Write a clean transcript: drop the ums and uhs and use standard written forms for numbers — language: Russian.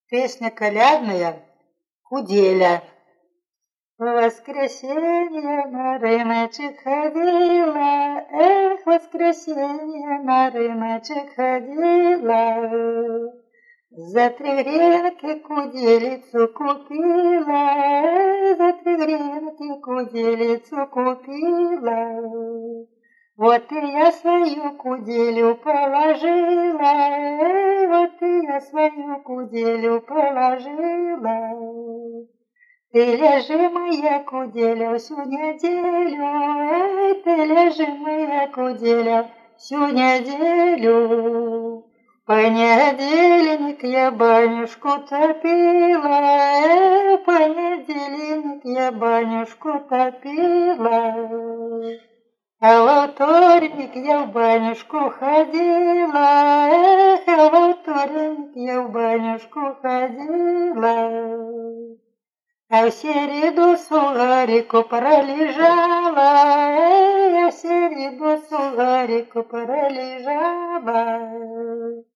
Песня колядная «Куделя». В воскресенье на рыночек ходила, эх, в воскресенье на рыночек ходила. За 3 гривенки куделицу купила, за 3 гривенки куделицу купила. Вот и я свою куделю положила, вот и я свою куделю положила. Ты лежи, моя куделя, всю неделю, ты лежи, моя куделя, всю неделю. В понедельник я банюшку топила, в понедельник я банюшку топила. А во вторник я в банюшку ходила, эх, а во вторник я в банюшку ходила. А в середу сугарику пролежала, эх, а в середу сугарику пролежала.